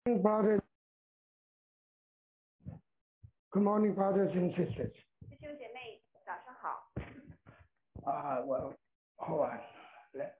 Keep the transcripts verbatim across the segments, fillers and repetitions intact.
Brothers, good morning, brothers and sisters. 弟兄姐妹，早上好。 Uh, well, hold on. Let-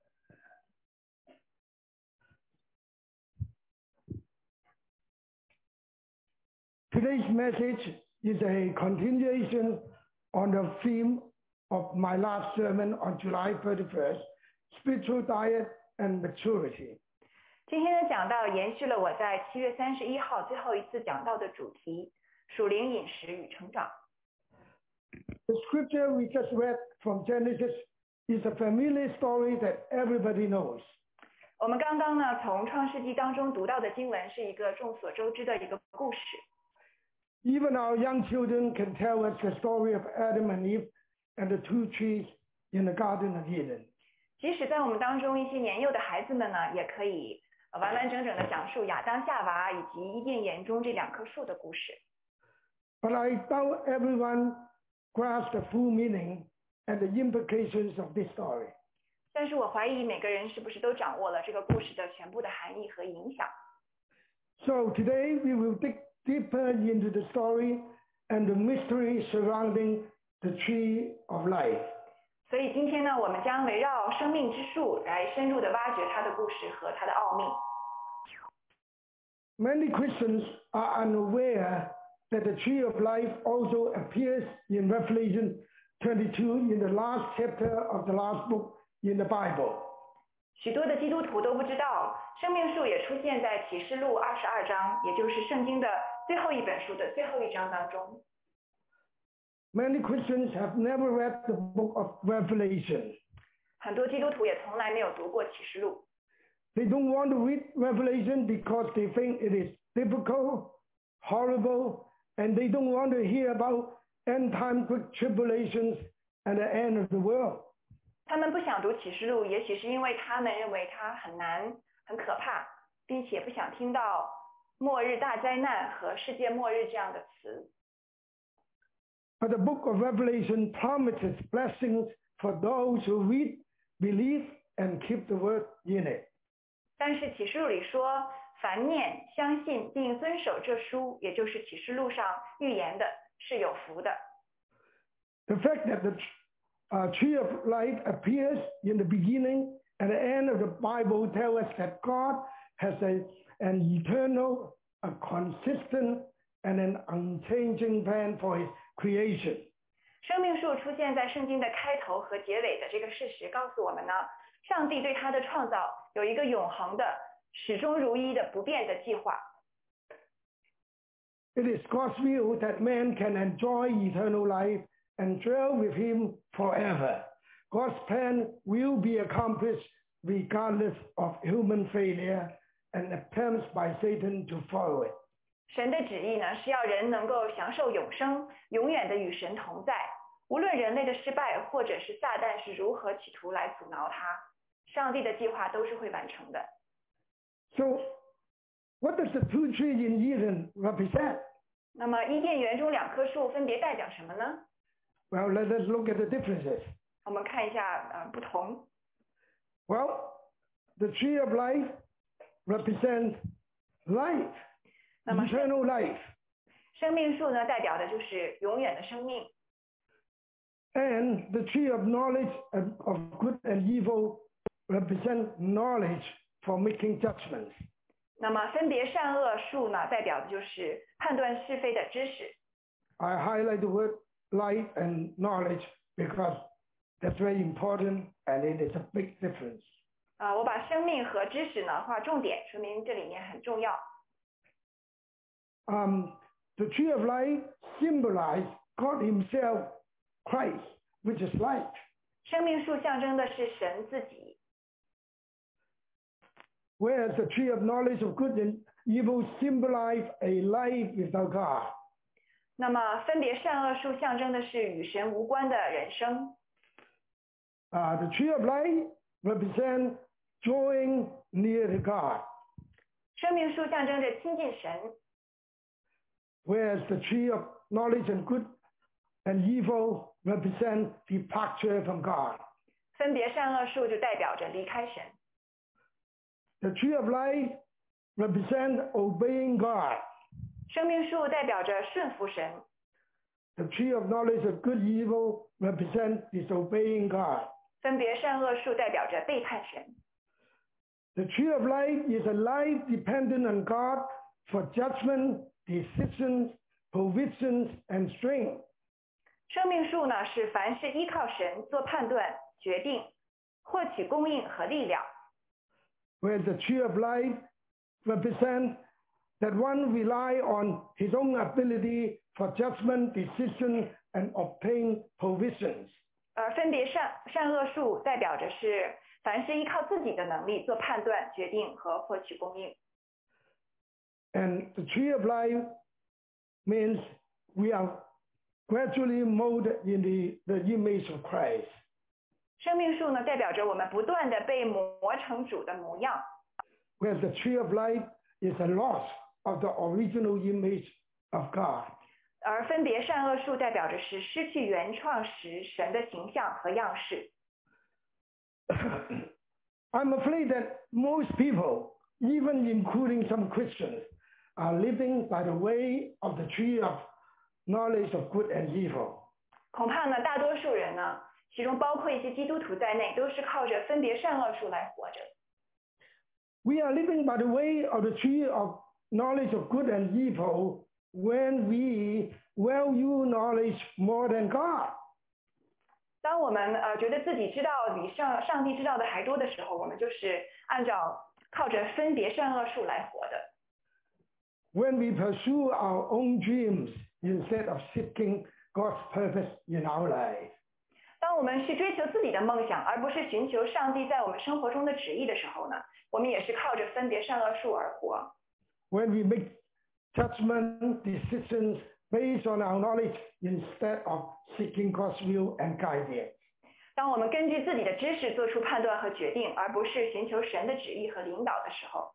Today's message is a continuation on the theme of my last sermon on July thirty-first, spiritual diet and maturity. 今天的讲道延续了我在七月三十一号最后一次讲到的主题：属灵饮食与成长。 The scripture we just read from Genesis is a familiar story that everybody knows. 我们刚刚呢从创世纪当中读到的经文是一个众所周知的一个故事。 Even our young children can tell us the story of Adam and Eve and the two trees in the Garden of Eden. 即使在我们当中一些年幼的孩子们呢，也可以完完整整的讲述亚当夏娃以及伊甸园中这两棵树的故事。 But I doubt everyone grasps the full meaning and the implications of this story. 但是我怀疑每个人是不是都掌握了这个故事的全部的含义和影响。 So today we will dig deeper into the story and the mystery surrounding the tree of life. 所以今天呢，我们将围绕生命之树来深入的挖掘它的故事和它的奥秘。 Many Christians are unaware that the tree of life also appears in Revelation twenty-two in the last chapter of the last book in the Bible. 许多的基督徒都不知道，生命树也出现在启示录二十二章，也就是圣经的最后一本书的最后一章当中。 Many Christians have never read the book of Revelation. 很多基督徒也从来没有读过启示录， They don't want to read Revelation because they think it is difficult, horrible, and they don't want to hear about end-time great tribulations and the end of the world. 他们不想读启示录，也许是因为他们认为它很难、很可怕，并且不想听到末日大灾难和世界末日这样的词。 But the book of Revelation promises blessings for those who read, believe, and keep the word in it. 但是启示录里说，凡念、相信并遵守这书，也就是启示录上预言的，是有福的。 The fact that the uh, tree of life appears in the beginning and the end of the Bible tell us that God has a, an eternal, a consistent, and an unchanging plan for his creation. 生命树出现在圣经的开头和结尾的这个事实，告诉我们呢，上帝对他的创造有一个永恒的、始终如一的不变的计划。 It is God's will that man can enjoy eternal life and dwell with him forever. God's plan will be accomplished regardless of human failure and attempts by Satan to follow it. 神的旨意呢，是要人能够享受永生，永远的与神同在。无论人类的失败，或者是撒旦是如何企图来阻挠他，上帝的计划都是会完成的。 So, what does the two trees in Eden represent? 那么伊甸园中两棵树分别代表什么呢？ Well, let us look at the differences. 我们看一下呃不同。 Well, the tree of life represents life, 那么 eternal life. 生命树呢，代表的就是永远的生命。 And the tree of knowledge of of good and evil represent knowledge for making judgments. 那么分别善恶树呢，代表的就是判断是非的知识。 I highlight the word light and knowledge because that's very important and it is a big difference. 啊、我把生命和知识呢划重点，说明这里面很重要。 Um, the tree of life symbolizes God himself, Christ, which is light. 生命树象征的是神自己， Whereas the tree of knowledge of good and evil symbolize a life without God. 那么分别善恶树象征的是与神无关的人生。 Uh, the tree of life represents drawing near to God, 生命树象征着亲近神， whereas the tree of knowledge and good and evil represent departure from God. 分别善恶树就代表着离开神。 The tree of life represent obeying God. 生命树代表着顺服神， The tree of knowledge of good and evil represent disobeying God. 分别善恶树代表着背叛神。 The tree of life is a life dependent on God for judgment, decisions, provisions, and strength. 生命树呢，是凡是依靠神做判断、决定、获取供应和力量。 Whereas the tree of life represents that one rely on his own ability for judgment, decision, and obtain provisions. 而分别善善恶树代表着是凡是依靠自己的能力做判断、决定和获取供应。 And the tree of life means we are gradually molded in the, the image of Christ. 生命树呢，代表着我们不断的被磨成主的模样。 Whereas the tree of life is a loss of the original image of God. 而分别善恶树代表着是失去原创时神的形象和样式。 I'm afraid that most people, even including some Christians, are living by the way of the tree of knowledge of good and evil. 恐怕呢，大多数人呢，其中包括一些基督徒在内，都是靠着分别善恶树来活着。 We are living by the way of the tree of knowledge of good and evil when we value knowledge more than God. 当我们呃觉得自己知道比上上帝知道的还多的时候，我们就是按照靠着分别善恶树来活的。 When we pursue our own dreams instead of seeking God's purpose in our life. 当我们去追求自己的梦想，而不是寻求上帝在我们生活中的旨意的时候呢，我们也是靠着分别善恶树而活。 When we make judgment decisions based on our knowledge instead of seeking God's will and guidance. 当我们根据自己的知识做出判断和决定，而不是寻求神的旨意和领导的时候。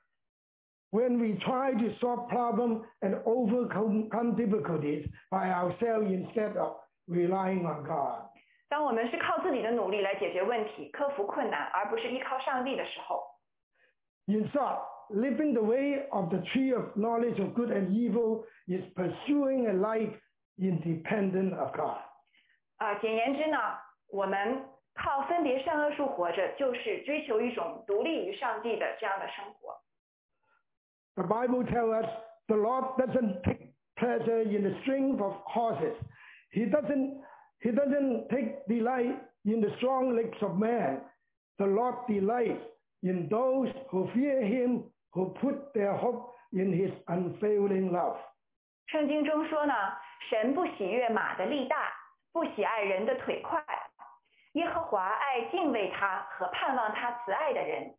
When we try to solve problems and overcome difficulties by ourselves instead of relying on God. 当我们是靠自己的努力来解决问题、克服困难，而不是依靠上帝的时候。 In short, living the way of the tree of knowledge of good and evil is pursuing a life independent of God. 啊、简言之呢，我们靠分别善恶树活着，就是追求一种独立于上帝的这样的生活。 The Bible tells us the Lord doesn't take pleasure in the strength of horses. He doesn't, he doesn't take delight in the strong legs of man. The Lord delights in those who fear him, who put their hope in his unfailing love. 圣经中说呢，神不喜悦马的力大，不喜爱人的腿快。耶和华爱敬畏他和盼望他慈爱的人。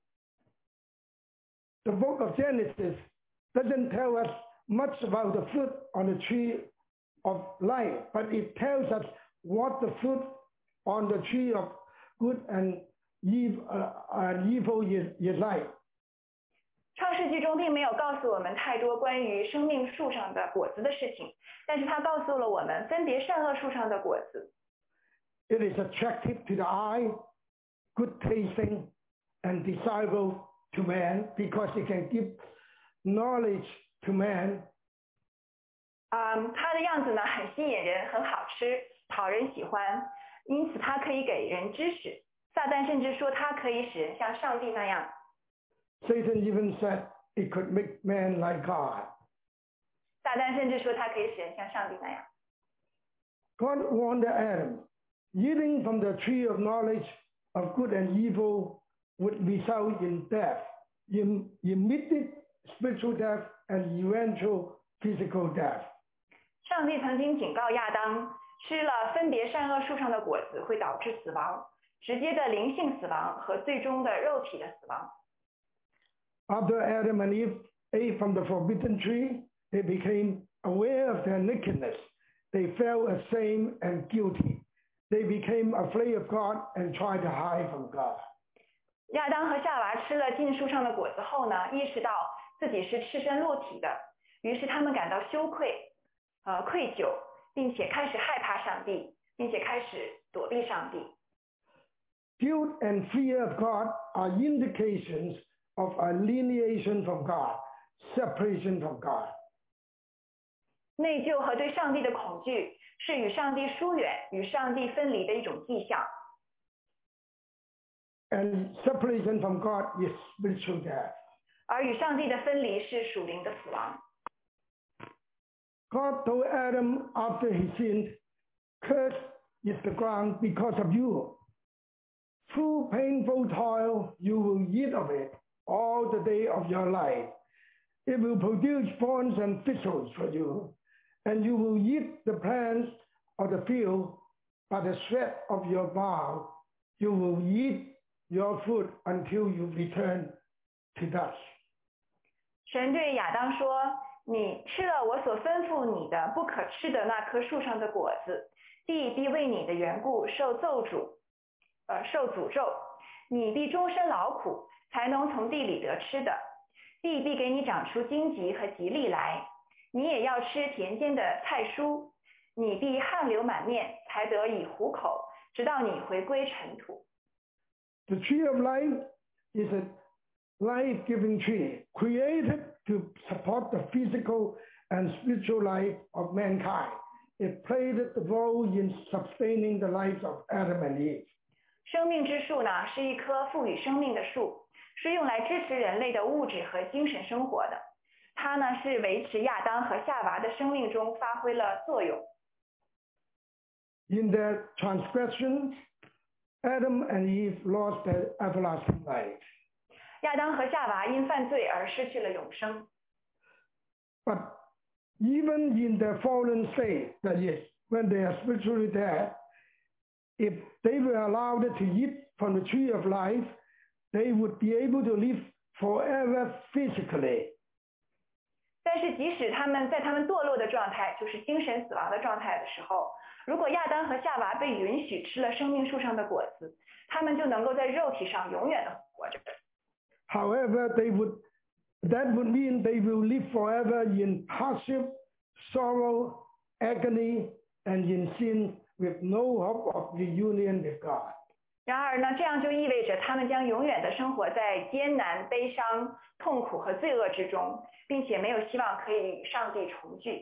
The book of Genesis doesn't tell us much about the fruit on the tree of life, but it tells us what the fruit on the tree of good and evil, uh, and evil is, is like. 创世纪中并没有告诉我们太多关于生命树上的果子的事情，但是它告诉了我们分别善恶树上的果子。 It is attractive to the eye, good tasting, and desirable to man because it can give knowledge to man. 嗯，它的样子呢很吸引人，很好吃，讨人喜欢，因此它可以给人知识。撒旦甚至说它可以使人像上帝那样。 Satan even said it could make man like God. 撒旦甚至说它可以使人像上帝那样。 God warned Adam, eating from the tree of knowledge of good and evil would result in death, in immediate spiritual death and eventual physical death. 上帝曾经警告亚当，吃了分别善恶树上的果子会导致死亡，直接的灵性死亡和最终的肉体的死亡。 After Adam and Eve ate from the forbidden tree, they became aware of their nakedness. They felt ashamed and guilty. They became afraid of God and tried to hide from God. 亚当和夏娃吃了禁树上的果子后呢，意识到自己是赤身裸体的，于是他们感到羞愧，呃，愧疚，并且开始害怕上帝，并且开始躲避上帝。 Guilt and fear of God are indications of alienation from God, separation from God. 内疚和对上帝的恐惧是与上帝疏远、与上帝分离的一种迹象。 And separation from God is spiritual death. 而与上帝的分离是属灵的死亡。 God told Adam after he sinned, "Cursed is the ground because of you. Through painful toil you will eat of it all the day of your life. It will produce thorns and thistles for you, and you will eat the plants of the field. By the sweat of your brow you will eat your food until you return to dust." 神对亚当说，你吃了我所吩咐你的不可吃的那棵树上的果子，地必为你的缘故受咒诅，呃，受诅咒，你必终身劳苦，才能从地里得吃的，地必给你长出荆棘和吉利来，你也要吃田间的菜蔬，你必汗流满面，才得以糊口，直到你回归尘土。 The tree of life is a life-giving tree created to support the physical and spiritual life of mankind. It played a role in sustaining the lives of Adam and Eve. 生命之树呢，是一棵赋予生命的树，是用来支持人类的物质和精神生活的。它呢，是维持亚当和夏娃的生命中发挥了作用。 In their transgression, Adam and Eve lost their everlasting life. 亚当和夏娃因犯罪而失去了永生。 But even in their fallen state, that is, when they are spiritually dead, if they were allowed to eat from the tree of life, they would be able to live forever physically. 但是即使他们在他们堕落的状态，就是精神死亡的状态的时候，如果亚当和夏娃被允许吃了生命树上的果子，他们就能够在肉体上永远的活着。 However, they would, that would mean they will live forever in hardship, sorrow, agony, and in sin with no hope of reunion with God. 然而呢，这样就意味着他们将永远的生活在艰难、悲伤、痛苦和罪恶之中，并且没有希望可以与上帝重聚。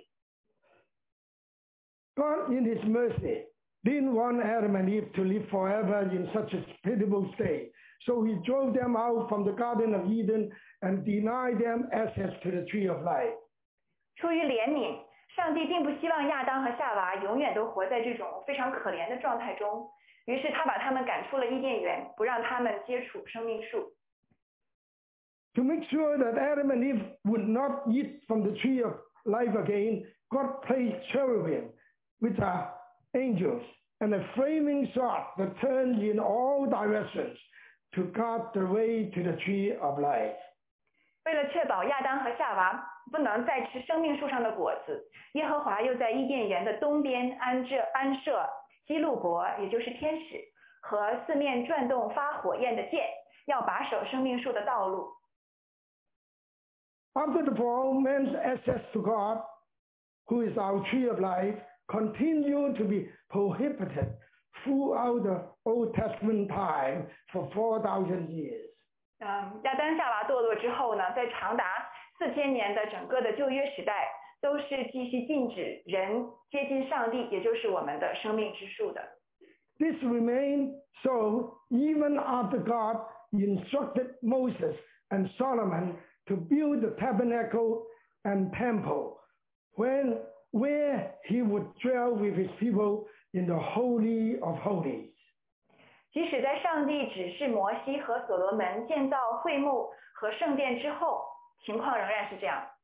God, in His mercy, didn't want Adam and Eve to live forever in such a pitiable state. So He drove them out from the Garden of Eden and denied them access to the tree of life. 出于怜悯，上帝并不希望亚当和夏娃永远都活在这种非常可怜的状态中，于是他把他们赶出了伊甸园，不让他们接触生命树。 To make sure that Adam and Eve would not eat from the tree of life again, God placed cherubim, which are angels, and a flaming sword that turns in all directions to guard the way to the tree of life. 为了确保亚当和夏娃不能再吃生命树上的果子，耶和华又在伊甸园的东边安设安设基路伯，也就是天使，和四面转动发火焰的剑，要把守生命树的道路。 After the fall, man's access to God, who is our tree of life, continued to be prohibited throughout the Old Testament time for four thousand years. 嗯，亚当夏娃堕落之后呢，在长达四千年的整个的旧约时代，都是继续禁止人接近上帝，也就是我们的生命之树的。 This remained so even after God instructed Moses and Solomon to build the tabernacle and temple, when where he would dwell with his people in the Holy of Holies. 即使在上帝指示摩西和所罗门建造会幕和圣殿之后，情况仍然是这样。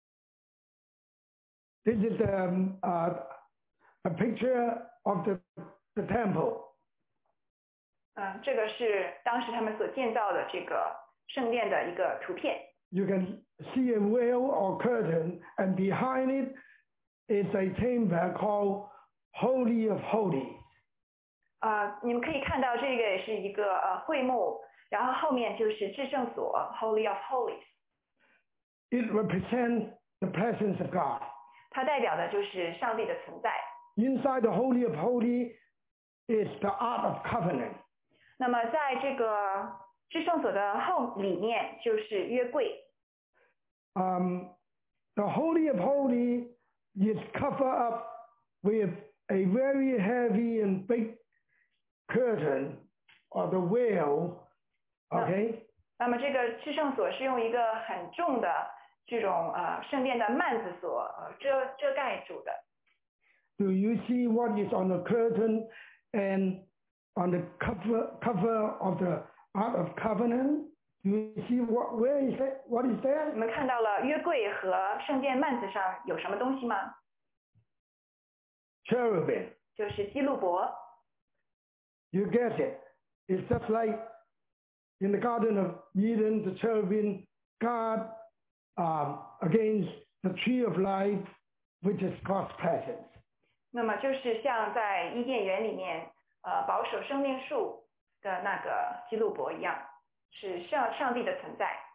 This is um, uh, a picture of the, the temple. 嗯，这个是当时他们所建造的这个圣殿的一个图片。 You can see a veil or curtain, and behind it is a chamber called Holy of Holies. 啊、你们可以看到这个也是一个呃会幕，然后后面就是至圣所 Holy of Holies。 It represents the presence of God. 它代表的就是上帝的存在。 Inside the Holy of Holies is the Ark of Covenant. 那么在这个至圣所的后里面就是约柜。 Um, the Holy of Holies is covered up with a very heavy and big curtain or the veil, okay? 那么这个至圣所是用一个很重的这种呃圣殿的幔子所呃遮遮盖住的。 Do you see what is on the curtain and on the cover cover of the Ark of Covenant? Do you see what where is that? What is that? 你们看到了约柜和圣殿幔子上有什么东西吗？ Cherubim. 就是基路伯。 You get it. It's just like in the Garden of Eden, the cherubim guard um, against the tree of life, which is God's presence. 那么就是像在伊甸园里面，呃，保守生命树的那个基路伯一样，是上上帝的存在。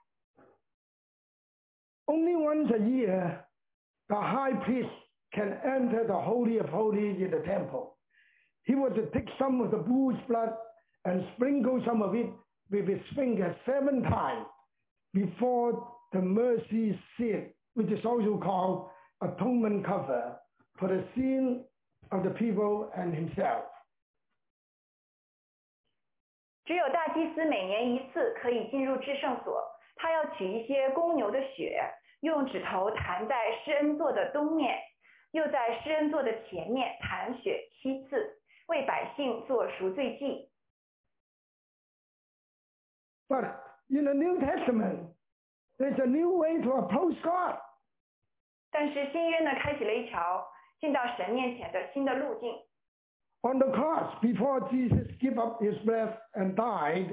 Only once a year, the high priest can enter the Holy of Holies in the temple. He was to take some of the bull's blood and sprinkle some of it with his finger seven times before the mercy seat, which is also called atonement cover, for the sin of the people and himself. 只有大祭司每年一次可以进入至圣所，他要取一些公牛的血，用指头弹在施恩座的东面，又在施恩座的前面弹血七次，为百姓做赎罪祭。 But in the New Testament, there's a new way to approach God. 但是新约呢，开启了一条进到神面前的新的路径。 On the cross, before Jesus gave up his breath and died,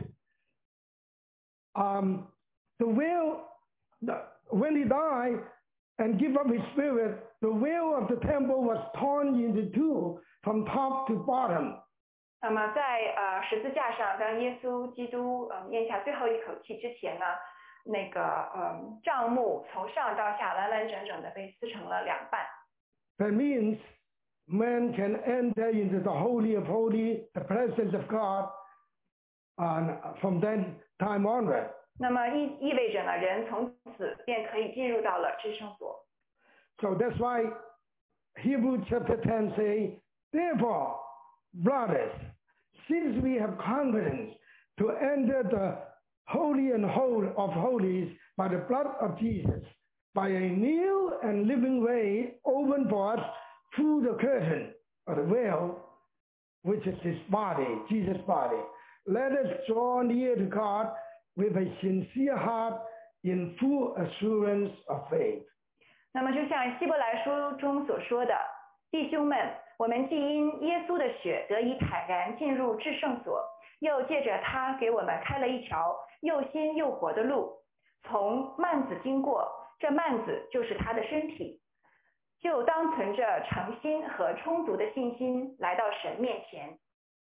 um, the veil, the, when he died and gave up his spirit, the veil of the temple was torn into two from top to bottom. 那么在呃十字架上，当耶稣基督呃咽下最后一口气之前呢，那个呃帐幕从上到下完完整整的被撕成了两半。 That means man can enter into the Holy of Holies, the presence of God, and from that time onward. 那么意意味着呢，人从此便可以进入到了至圣所。 So that's why Hebrews chapter ten say, therefore, brothers, since we have confidence to enter the holy and holy of holies by the blood of Jesus, by a new and living way opened for us through the curtain or the veil, which is his body, Jesus' body. Let us draw near to God with a sincere heart in full assurance of faith. 那么就像希伯来书中所说的，弟兄们，我们既因耶稣的血得以坦然进入至圣所，又借着他给我们开了一条又新又活的路，从幔子经过，这幔子就是他的身体，就当存着诚心和充足的信心来到神面前。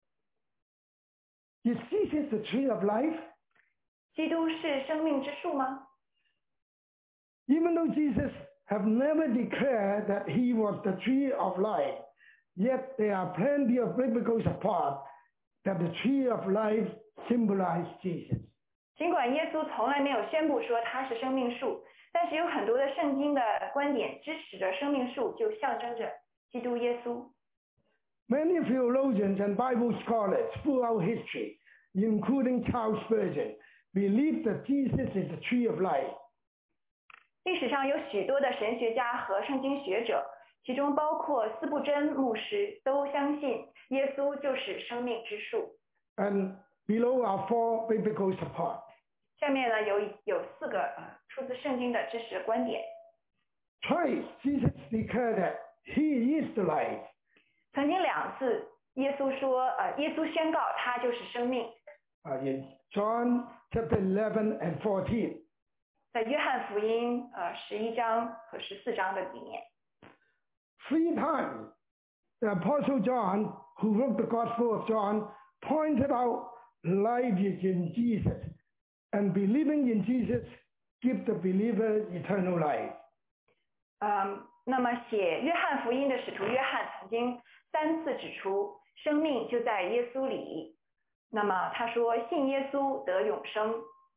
Is Jesus the tree of life? 基督是生命之树吗？ Even though Jesus have never declared that he was the tree of life, yet there are plenty of biblical support that the tree of life symbolizes Jesus. 尽管耶稣从来没有宣布说他是生命树，但是有很多的圣经的观点支持着生命树就象征着基督耶稣。 Many theologians and Bible scholars throughout history, including Charles Spurgeon, believe that Jesus is the tree of life. 历史上有许多的神学家和圣经学者，其中包括斯布真牧师，都相信耶稣就是生命之树。 And below are four biblical support. 下面呢有有四个呃出自圣经的支持观点。 Twice Jesus declared that he is the life. 曾经两次，耶稣说，呃，耶稣宣告他就是生命。 Uh, in John chapter eleven and fourteen. 在约翰福音呃十一章和十四章的里面。 Three times, the Apostle John, who wrote the Gospel of John, pointed out life is in Jesus, and believing in Jesus gives the believer eternal life. 嗯，那么写约翰福音的使徒约翰曾经三次指出，生命就在耶稣里。 那么他说信耶稣得永生。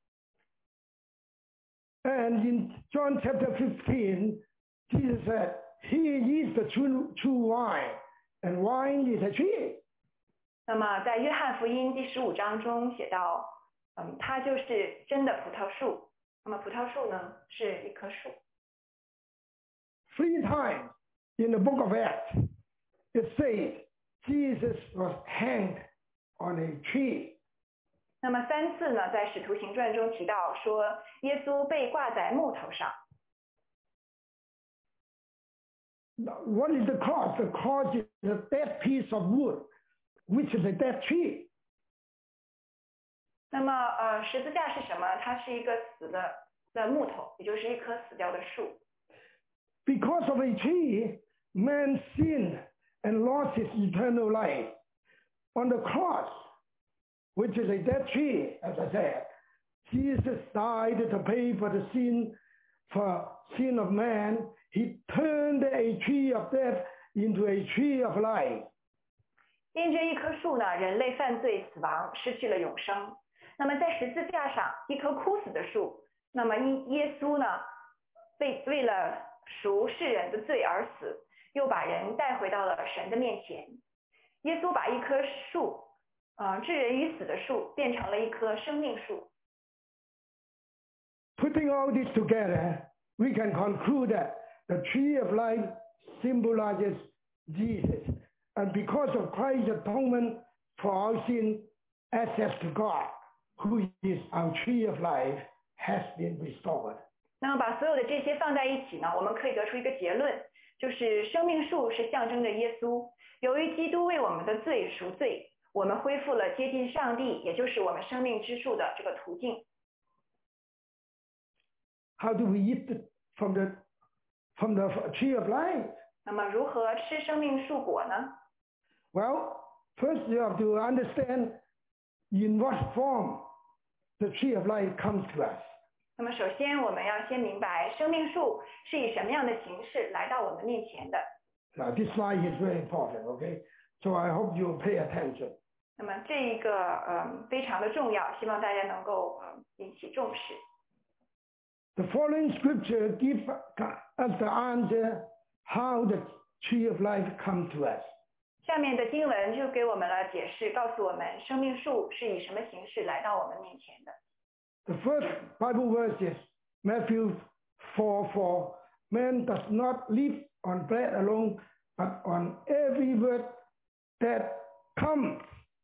And in John chapter fifteen, Jesus said, He is the true, true wine, and wine is a tree. 那么在约翰福音第十五章中写到，嗯，他就是真的葡萄树。那么葡萄树呢，是一棵树。 Three times in the book of Acts, it says Jesus was hanged on a tree. 那么三次呢，在使徒行传中提到说，耶稣被挂在木头上。 What is the cross? The cross is a dead piece of wood, which is a dead tree. 那么呃，十字架是什么？它是一个死的的木头，也就是一棵死掉的树。 Because of a tree, man sinned and lost his eternal life. On the cross, which is a dead tree, as I said, Jesus died to pay for the sin, for sin of man. He turned a tree of death into a tree of life. 因这一棵树呢，人类犯罪死亡，失去了永生。那么在十字架上，一棵枯死的树，那么因耶稣呢，为为了赎世人的罪而死，又把人带回到了神的面前。耶稣把一棵树，呃，置人于死的树，变成了一棵生命树。 Putting all this together, we can conclude that the tree of life symbolizes Jesus. And because of Christ's atonement for our sin, access to God, who is our tree of life, has been restored. 那么把所有的这些放在一起呢，我们可以得出一个结论，就是生命树是象征着耶稣。由于基督为我们的罪赎罪，我们恢复了接近上帝，也就是我们生命之树的这个途径。 How do we eat from the from the tree of life? 那么如何吃生命树果呢？ Well, first you have to understand in what form the tree of life comes to us. 那么首先我们要先明白生命树是以什么样的形式来到我们面前的。 Now this slide is very important, okay? So I hope you pay attention. 那么这一个嗯非常的重要，希望大家能够嗯引起重视。 The following scripture gives us the answer how the tree of life comes to us. 下面的经文就给我们了解释，告诉我们生命树是以什么形式来到我们面前的。 The first Bible verse is Matthew four four. Man does not live on bread alone, but on every word that comes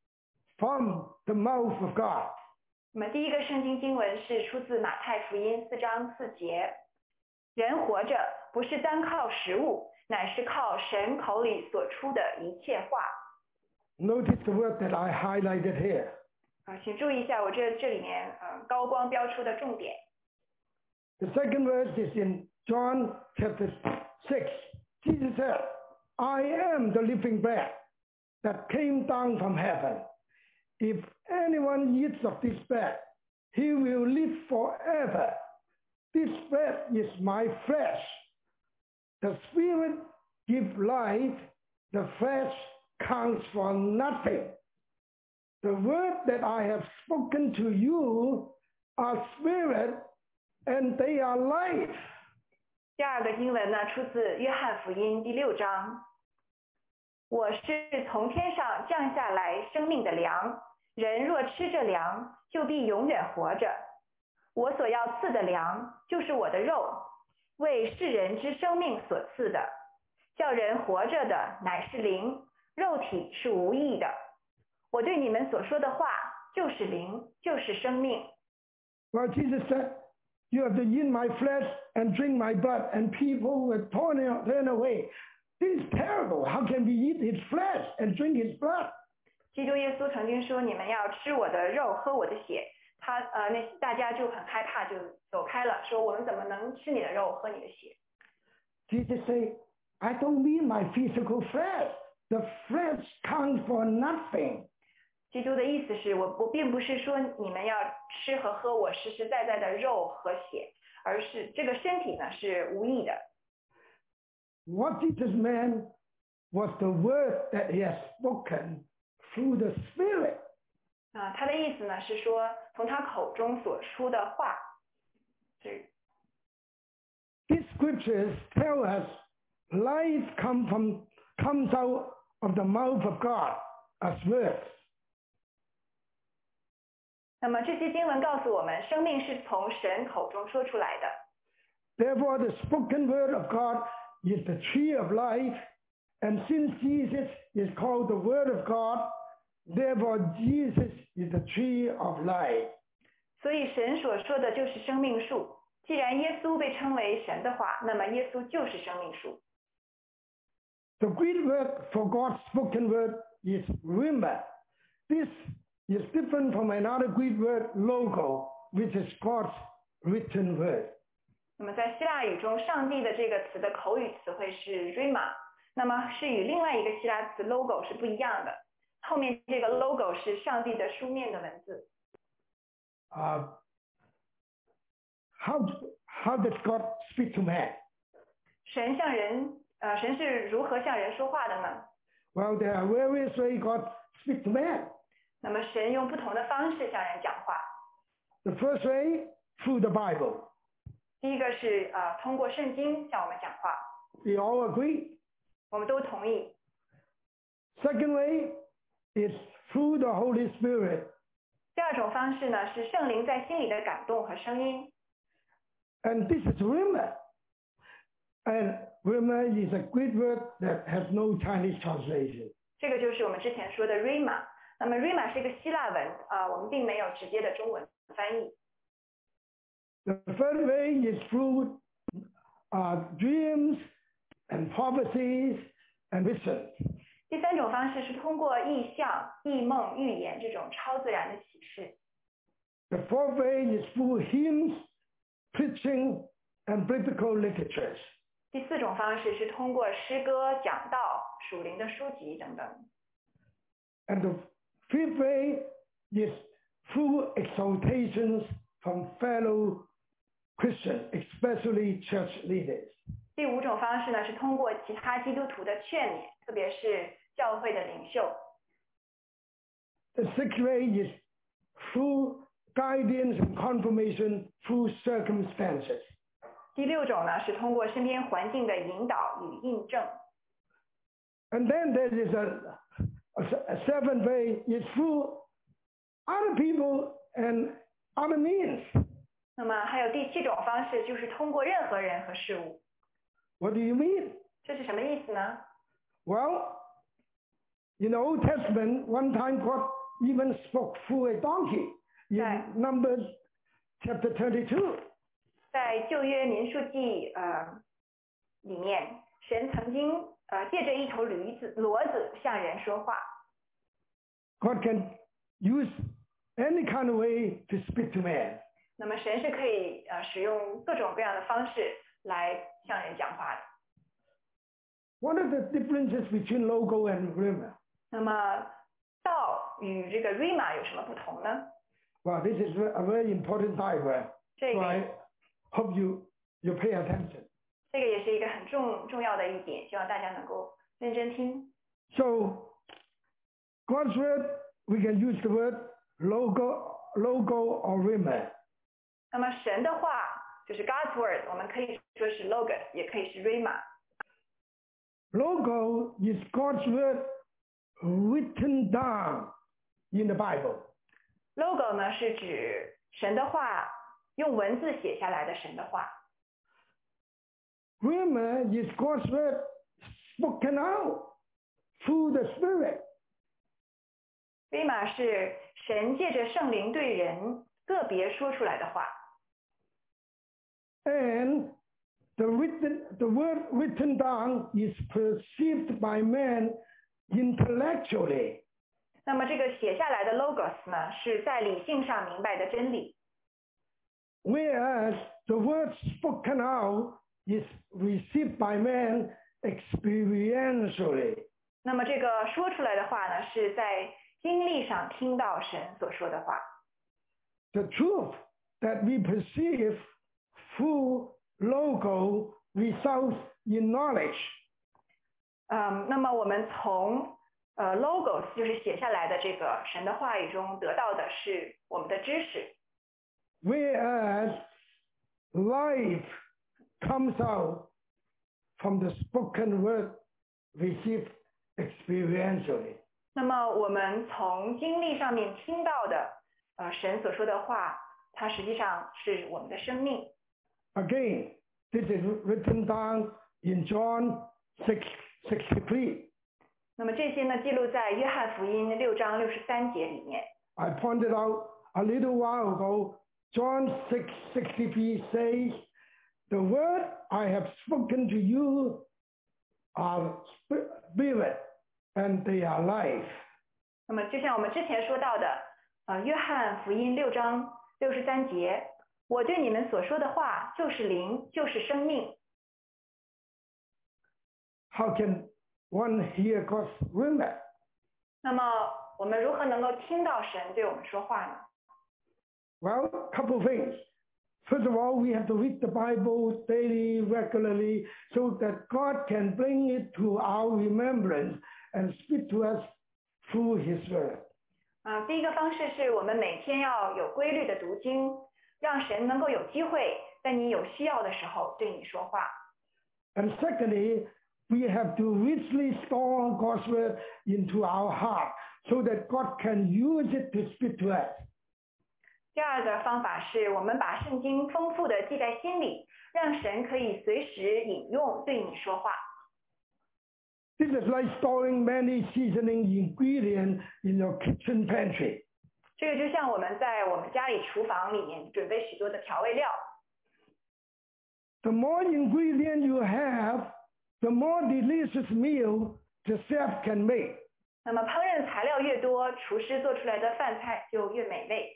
from the mouth of God. 那么第一个圣经经文是出自马太福音四章四节，人活着不是单靠食物，乃是靠神口里所出的一切话。 Notice the word that I highlighted here. 啊，请注意一下我这这里面呃高光标出的重点。 The second verse is in John chapter six. Jesus said, I am the living bread that came down from heaven. If anyone eats of this bread, he will live forever. This bread is my flesh. The spirit gives life, the flesh counts for nothing. The word that I have spoken to you are spirit, and they are life. 第二个经文呢，出自约翰福音第六章。我是从天上降下来生命的粮，人若吃这粮，就必永远活着。我所要赐的粮，就是我的肉，为世人之生命所赐的。叫人活着的乃是灵，肉体是无益的。我对你们所说的话，就是灵，就是生命。 Well, Jesus said, you have to eat my flesh and drink my blood, and people will turn, turn away. This is terrible. How can we eat his flesh and drink his blood? 基督耶稣曾经说，你们要吃我的肉，喝我的血。他呃，那大家就很害怕，就走开了，说我们怎么能吃你的肉，喝你的血 Jesus said, I don't mean my physical flesh. The flesh counts for nothing. 基督的意思是我我并不是说你们要吃和喝我实实在在的肉和血，而是这个身体呢是无益的。 What Jesus meant was the word that he has spoken through the Spirit. 啊，他的意思呢是说，从他口中所出的话，是 These scriptures tell us life come from, comes out of the mouth of God as words. 那么这些经文告诉我们，生命是从神口中说出来的。 Therefore, the spoken word of God is the tree of life, and since Jesus is called the Word of God, therefore Jesus is the tree of life. 所以神所说的就是生命树。既然耶稣被称为神的话，那么耶稣就是生命树。 The Greek word for God's spoken word is rhema. This is different from another Greek word, logo, which is God's written word. 那么在希腊语中，上帝的这个词的口语词汇是 rhema， 那么是与另外一个希腊词 logo 是不一样的。后面这个 logo 是上帝的书面的文字。 Uh, how, how does God speak to man? 神向人，呃，神是如何向人说话的呢？ Well, there are various ways God speaks to man. 那么神用不同的方式向人讲话。 The first way, through the Bible. 第一个是呃通过圣经向我们讲话， We all agree. 我们都同意。 Second way is through the Holy Spirit. 第二种方式呢是圣灵在心里的感动和声音， And this is rhema. And rhema is a Greek word that has no Chinese translation. 这个就是我们之前说的 rhema。那么 rhema 是一个希腊文啊、呃，我们并没有直接的中文翻译。 The third way is through uh, dreams and prophecies and visions. 第三种方式是通过意象、异梦、预言这种超自然的启示。 The fourth way is through hymns, preaching, and biblical literatures. 第四种方式是通过诗歌、讲道、属灵的书籍等等。 And the fifth way is through exhortations from fellow Christians, especially church leaders. 第五种方式呢是通过其他基督徒的劝勉，特别是教会的领袖。 The sixth way is through guidance and confirmation through circumstances. 第六种呢是通过身边环境的引导与印证。 And then there is a, a, a seventh way is through other people and other means. 那么还有第七种方式，就是通过任何人和事物。 What do you mean? 这是什么意思呢？ Well, in the Old Testament, one time God even spoke through a donkey in Right. Numbers chapter thirty-two. 在旧约民数记呃里面，神曾经呃借着一头驴子骡子向人说话。 God can use any kind of way to speak to man. 那么神是可以呃使用各种各样的方式来向人讲话的。 What are the differences between logo and rhema? 那么道与这个 rhema 有什么不同呢？ Well, this is a very important diagram. 这 So 个 I hope you, you pay attention. 这个也是一个很重重要的一点，希望大家能够认真听。 So God's word, we can use the word logo, logo or rhema. 那么神的话就是 God's word， 我们可以说是 logos， 也可以是 rhema。 Logo is God's word written down in the Bible. logo 呢是指神的话，用文字写下来的神的话。 Rhema is God's word spoken out through the Spirit. rhema 是神借着圣灵对人个别说出来的话。 And the written, the word written down is perceived by man intellectually. 那么这个写下来的 logos 呢，是在理性上明白的真理。 Whereas the word spoken out is received by man experientially. 那么这个说出来的话呢，是在经历上听到神所说的话。 The truth that we perceive through logo results in knowledge. 嗯，那么我们从呃 logos 就是写下来的这个神的话语中得到的是我们的知识。 Whereas life comes out from the spoken word received experientially. 那么我们从经历上面听到的，呃，神所说的话，它实际上是我们的生命。 Again, this is written down in John six sixty-three. 那么这些呢，记录在约翰福音六章六十三节里面。 I pointed out a little while ago, John six sixty-three says, "The word I have spoken to you are spirit, and they are life." 那么就像我们之前说到的，呃，约翰福音六章六十三节，我对你们所说的话就是灵，就是生命。 How can one hear God's word? 那么我们如何能够听到神对我们说话呢？ Well, a couple of things. First of all, we have to read the Bible daily, regularly, so that God can bring it to our remembrance and speak to us through His word. 啊，第一个方式是我们每天要有规律的读经，让神能够有机会在你有需要的时候对你说话。 And secondly, we have to richly store God's word into our heart so that God can use it to speak to us. 第二个方法是我们把圣经丰富的记在心里，让神可以随时引用对你说话。 This is like storing many seasoning ingredients in your kitchen pantry. 这个就像我们在我们家里厨房里面准备许多的调味料。 The more ingredient you have, the more delicious meal the chef can make. 那么烹饪材料越多，厨师做出来的饭菜就越美味。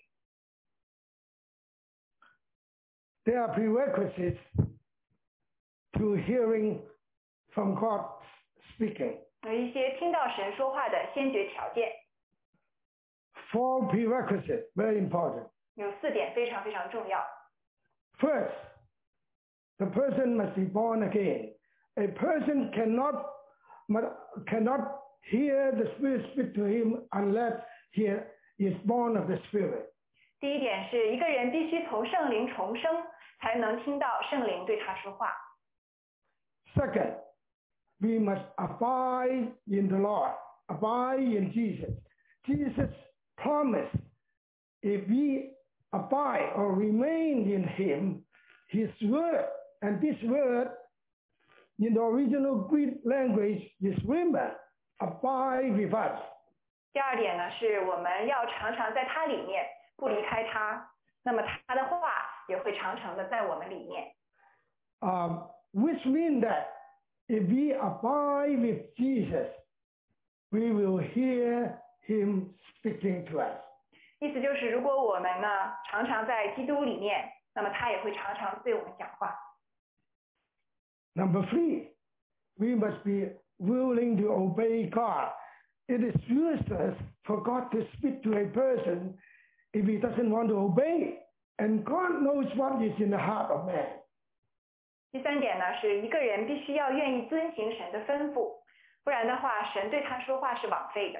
There are prerequisites to hearing from God speaking. 有一些听到神说话的先决条件。 Four prerequisites, very important. 有四点非常非常重要。 First, the person must be born again. A person cannot cannot hear the Spirit speak to him unless he is born of the Spirit. 第一点是一个人必须从圣灵重生，才能听到圣灵对他说话。 Second, we must abide in the Lord, abide in Jesus. Jesus promised if we abide or remain in Him, His word, and this word in the original Greek language is rhema, abide with us. 第二点呢，是我们要常常在它里面，不离开它。那么他的话也会常常的在我们里面。 Um, which means that if we abide with Jesus, we will hear Him speaking to us. 意思就是，如果我们呢常常在基督里面，那么他也会常常对我们讲话。 Number three, we must be willing to obey God. It is useless for God to speak to a person if he doesn't want to obey. And God knows what is in the heart of man. 第三点呢，是一个人必须要愿意遵行神的吩咐，不然的话，神对他说话是枉费的。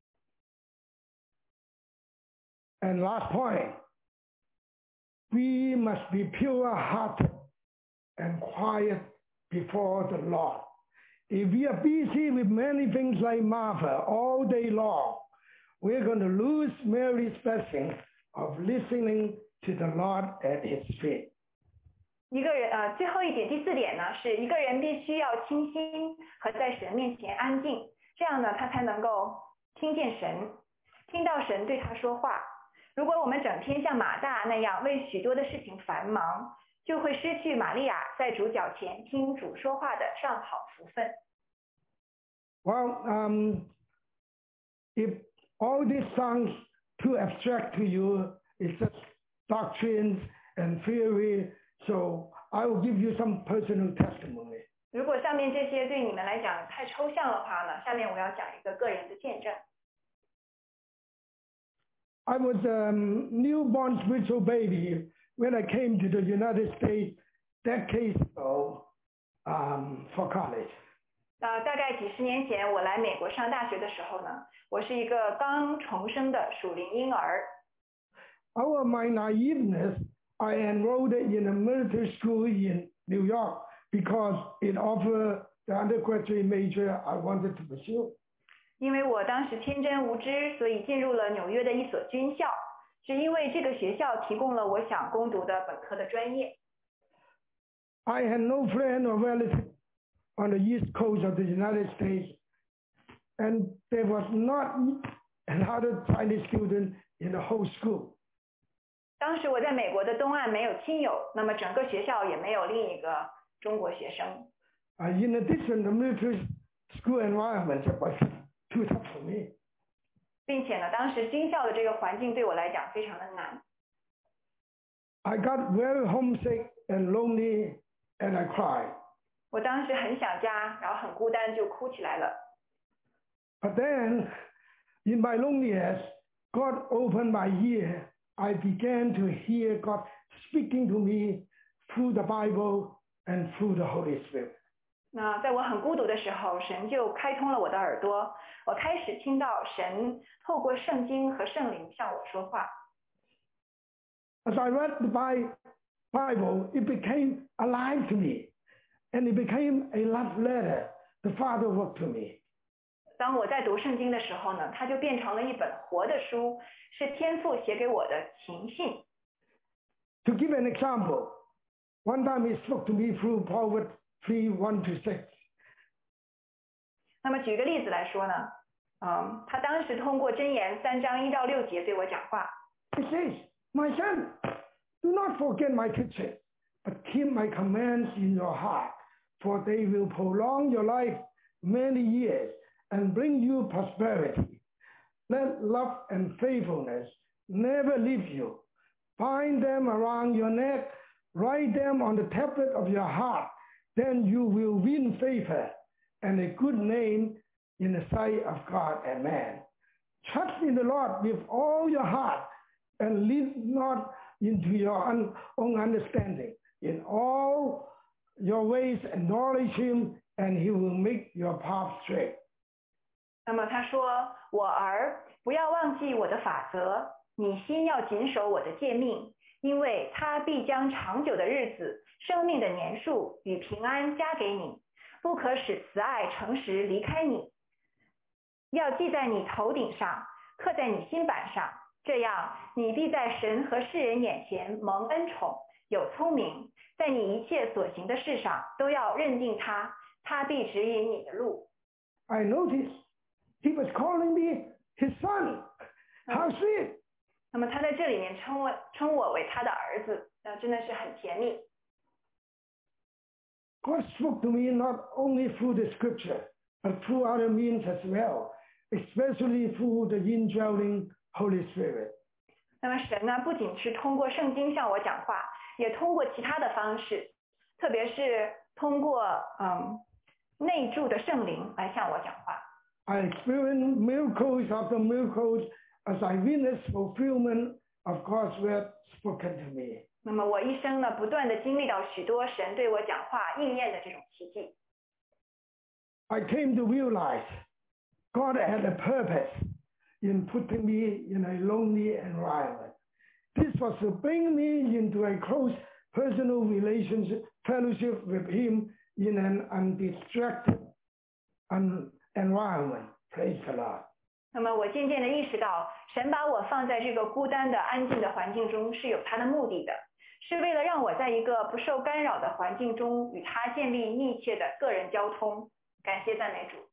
And last point, we must be pure-hearted and quiet before the Lord. If we are busy with many things like Martha all day long, we're going to lose Mary's blessing of listening to the Lord at His feet. 一个人呃，最后一点，第四点呢，是一个人必须要清心和在神面前安静，这样呢，他才能够听见神，听到神对他说话。如果我们整天像马大那样为许多的事情繁忙，就会失去玛利亚在主脚前听主说话的上好福分。 Well, um, if all this sounds too abstract to you, it's just doctrines and theory, so I will give you some personal testimony. 如果上面这些对你们来讲太抽象的话呢，下面我要讲一个个人的见证。 I was a newborn spiritual baby when I came to the United States decades ago um, for college. 呃，大概几十年前我来美国上大学的时候呢，我是一个刚重生的属灵婴儿。 Out of my naiveness, I enrolled in a military school in New York because it offered the undergraduate major I wanted to pursue. 因为我当时天真无知，所以进入了纽约的一所军校，是因为这个学校提供了我想攻读的本科的专业。 I had no friend or relative on the east coast of the United States, and there was not another Chinese student in the whole school. 当时我在美国的东岸没有亲友，那么整个学校也没有另一个中国学生。 Uh, in addition, the military school environment was too tough for me. 并且呢，当时军校的这个环境对我来讲非常的难。 I got very homesick and lonely, and I cried. 我当时很想家，然后很孤单，就哭起来了。 But then, in my loneliness, God opened my ear. I began to hear God speaking to me through the Bible and through the Holy Spirit. 那在我很孤独的时候，神就开通了我的耳朵，我开始听到神透过圣经和圣灵向我说话。 As I read the Bible, it became alive to me, and it became a love letter the Father wrote to me. 当我在读圣经的时候呢，它就变成了一本活的书，是天父写给我的情信。 To give an example, one time he spoke to me through Proverbs three, one to six. 那么举个例子来说呢，嗯，他当时通过箴言三章一到六节对我讲话。 It says, "My son, do not forget my teaching, but keep my commands in your heart, for they will prolong your life many years and bring you prosperity. Let love and faithfulness never leave you. Bind them around your neck, write them on the tablet of your heart. Then you will win favor and a good name in the sight of God and man. Trust in the Lord with all your heart and lean not into your own understanding. In all your ways acknowledge him, and he will make your path straight." 那么他说：“我儿，不要忘记我的法则，你心要谨守我的诫命，因为他必将长久的日子、生命的年数与平安加给你，不可使慈爱、诚实离开你。要记在你头顶上，刻在你心板上，这样你必在神和世人眼前蒙恩宠，有聪明，在你一切所行的事上都要认定他，他必指引你的路。” I noticed he was calling me his son. How sweet! 那么他在这里面称我称我为他的儿子，那真的是很甜蜜。 God spoke to me not only through the scripture, but through other means as well, especially through the indwelling Holy Spirit. 那么神呢，不仅是通过圣经向我讲话，也通过其他的方式，特别是通过嗯内住的圣灵来向我讲话。 I experienced miracles after miracles as I witnessed fulfillment of God's word spoken to me. 那么我一生呢，不断的经历到许多神对我讲话应验的这种奇迹。 I came to realize God had a purpose in putting me in a lonely environment. This was to bring me into a close personal relationship, fellowship with him in an undistracted environment. Praise the Lord. 那么我渐渐的意识到，神把我放在这个孤单的、安静的环境中是有他的目的的，是为了让我在一个不受干扰的环境中与他建立密切的个人交通。感谢赞美主。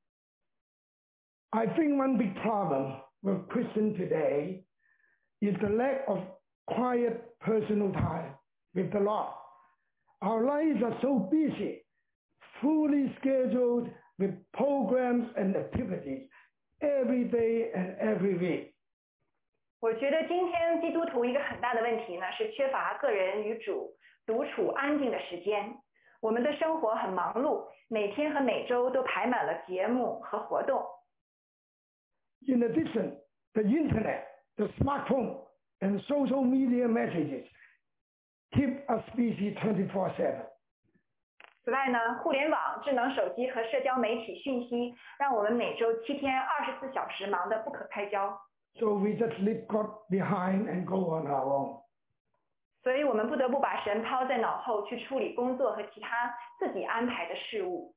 I think one big problem with Christians today is the lack of quiet personal time with the Lord. Our lives are so busy, fully scheduled with programs and activities every day and every week. 我觉得今天基督徒一个很大的问题呢，是缺乏个人与主独处安静的时间。我们的生活很忙碌，每天和每周都排满了节目和活动。 In addition, the internet, the smartphone, and social media messages keep us busy twenty-four seven. 此外呢，互联网、智能手机和社交媒体讯息，让我们每周七天二十四小时忙得不可开交。 So we just leave God behind and go on our own. 所以我们不得不把神抛在脑后，去处理工作和其他自己安排的事物。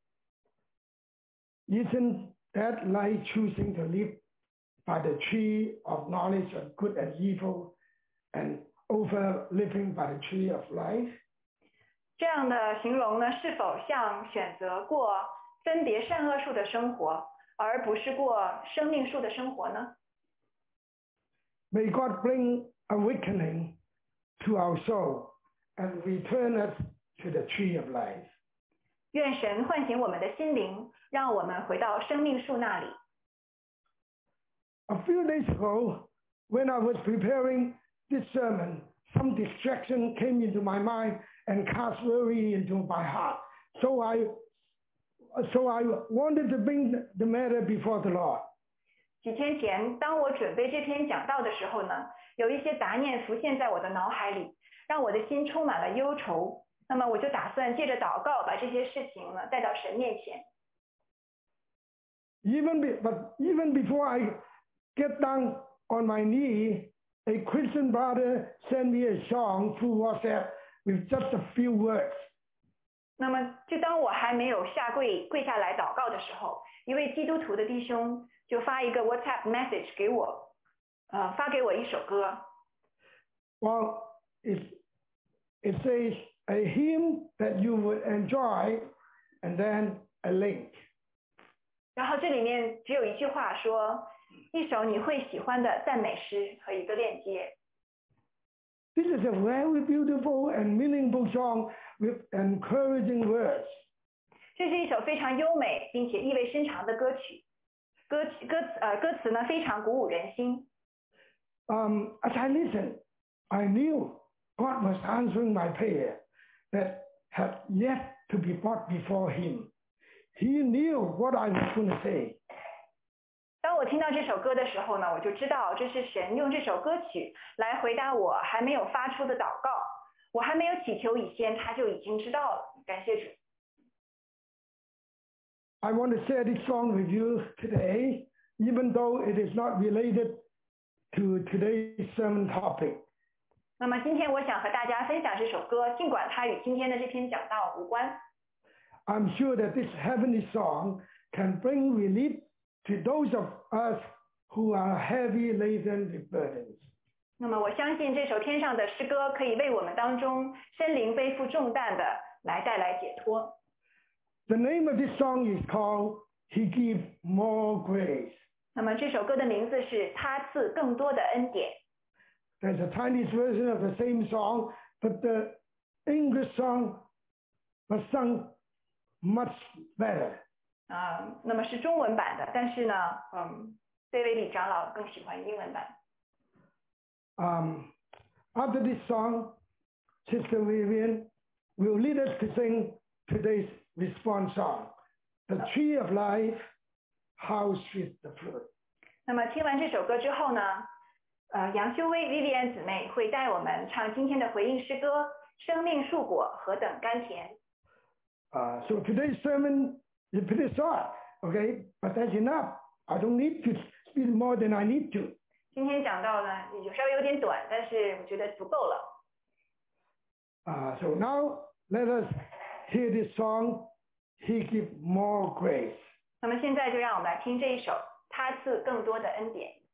Isn't that like choosing to live by the tree of knowledge of good and evil and over living by the tree of life? 这样的形容呢，是否像选择过分别善恶树的生活，而不是过生命树的生活呢？ May God bring awakening to our soul and return us to the tree of life. 愿神唤醒我们的心灵，让我们回到生命树那里。 A few days ago, when I was preparing this sermon, some distraction came into my mind and cast worry into my heart. So I, so I wanted to bring the matter before the Lord. 几天前，当我准备这篇讲道的时候呢，有一些杂念浮现在我的脑海里，让我的心充满了忧愁。那么我就打算借着祷告，把这些事情呢带到神面前。 Even be, but even before I get down on my knee, a Christian brother sent me a song through WhatsApp with just a few words. 那么，就当我还没有下跪跪下来祷告的时候，一位基督徒的弟兄就发一个 WhatsApp message 给我，呃，发给我一首歌。 Well, it it says a hymn that you would enjoy, and then a link. 然后这里面只有一句话说，一首你会喜欢的赞美诗和一个链接。 This is a very beautiful and meaningful song with encouraging words. 这是一首非常优美并且意味深长的歌曲，歌曲歌词呃歌词呢非常鼓舞人心。 Um, as I listened, I knew God was answering my prayer that had yet to be brought before Him. He knew what I was going to say. 当我听到这首歌的时候呢，我就知道这是神用这首歌曲来回答我还没有发出的祷告。我还没有祈求以前，他就已经知道了。感谢主。 I want to share this song with you today, even though it is not related to today's sermon topic. 那么今天我想和大家分享这首歌，尽管它与今天的这篇讲道无关。 I'm sure that this heavenly song can bring relief to those of us who are heavy laden with burdens. 那么我相信这首天上的诗歌可以为我们当中身灵背负重担的来带来解脱。 The name of this song is called He Gives More Grace. 那么这首歌的名字是他赐更多的恩典。 There's a Chinese version of the same song, but the English song was sung much better. 啊，那么是中文版的，但是呢，嗯，贝维里长老更喜欢英文版。 Um, after this song, Sister Vivian will lead us to sing today's response song, The Tree of Life, How Sweet the Fruit. 那么听完这首歌之后呢，呃，杨修薇 Vivian 姊妹会带我们唱今天的回应诗歌《生命树果何等甘甜》。 Uh, so today's sermon is pretty short, okay? But that's enough. I don't need to speak more than I need to. 今天讲到呢，有稍微有点短，但是我觉得足够了。 Uh, so now let us hear this song, He Gives More Grace. 那么现在就让我们来听这一首《他赐更多的恩典》。